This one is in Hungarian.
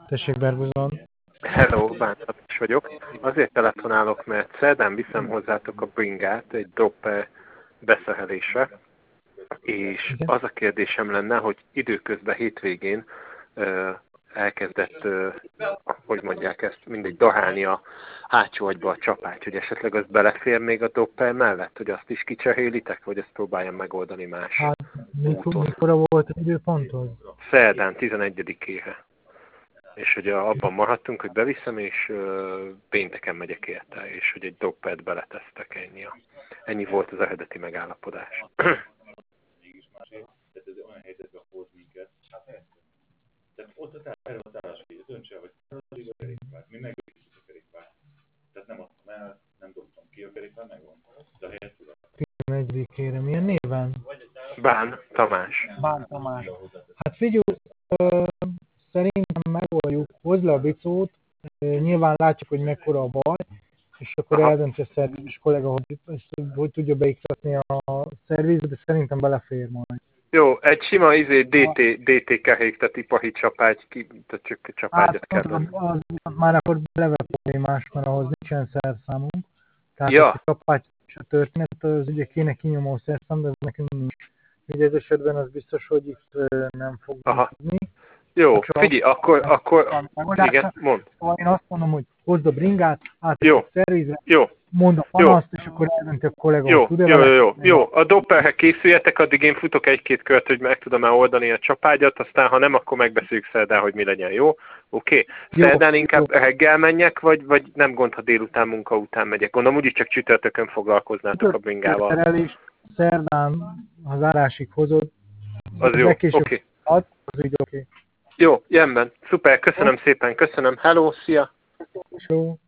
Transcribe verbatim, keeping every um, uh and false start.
Tessék, Berguzon. Hello, Bántatos vagyok. Azért telefonálok, mert szerdán viszem hozzátok a bringát egy dropper beszerelésre, és Igen. az a kérdésem lenne, hogy időközben hétvégén uh, elkezdett, uh, hogy mondják ezt, mindegy, dahálni a hátsó agyba a csapágy, hogy esetleg az belefér még a dropper mellett, hogy azt is kicserélitek, vagy ezt próbáljam megoldani más Hát, mikor, úton. mikor volt az időponthoz? Szerdán tizenegyedikére. És hogy abban maradtunk, hogy beviszem, és uh, pénteken megyek érte, és hogy egy doppert beletesztek, ennyi, a, ennyi volt az eredeti megállapodás. Tehát ott a erre a társai döntse, hogy az a kerékpárt. Mi megvisszük a kerékpárt. Tehát nem adtam el, nem dobtam ki a kerékpárt, megvan. De a helyet tudom. tizenegyedikére milyen néven? Bán Tamás. Bán Tamás. Hát figyelj, ö, szerintem megoldjuk, hozd le a bicót, ö, nyilván látjuk, hogy mekkora a baj, és akkor Aha. eldöntse a szervizes kollega, hogy, hogy tudja beiktatni a szervizet, de szerintem belefér majd. Jó, egy sima izé dé té, dé té kerék, tehát ipahi csapágy, ki, tehát csak csapágyat Hát kell. az, az, az már akkor eleve problémás, mert ahhoz nincsen szerszámunk. Tehát Ja. a csapágy és a történet, az ugye kéne kinyomó szerszám, de ez nekünk nincs. Ugye ez esetben az biztos, hogy itt nem fog tudni. Jó, figyelj, akkor, akkor, igen, mondd. Szóval én azt mondom, hogy hozd a bringát, át Jó. a szervizre, Jó. mondd a panaszt, és akkor eldönti a kollega, Jó, hogy tud-e jó, vele. jó, jó, jó. A dopperhez készüljetek, addig én futok egy-két kört, hogy meg tudom-e oldani a csapágyat, aztán ha nem, akkor megbeszéljük szerdán, hogy mi legyen, jó? Oké? Okay. Szerdán inkább jó. Reggel menjek, vagy, vagy nem gond, ha délután munka után megyek? Gondolom, úgyis csak csütörtökön foglalkoznátok a bringával. Szerelés, szerdán, ha zárásig hozod, az jó, oké. Okay. Az így oké. Okay. Jó, jemben. Szuper, köszönöm szépen, köszönöm. Hello, szia! Jó.